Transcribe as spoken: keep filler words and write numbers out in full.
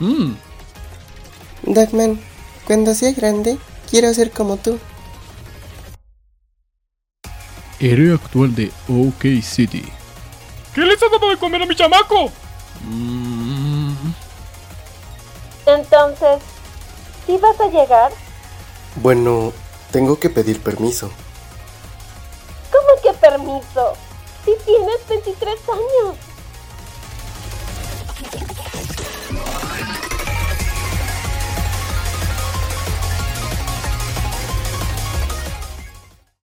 Mm. Dogman, cuando sea grande, quiero ser como tú. Héroe actual de OK City. ¿Qué le estás dando de comer a mi chamaco? Mm. Entonces, ¿sí vas a llegar? Bueno, tengo que pedir permiso. ¿Cómo que permiso? Si tienes veintitrés años.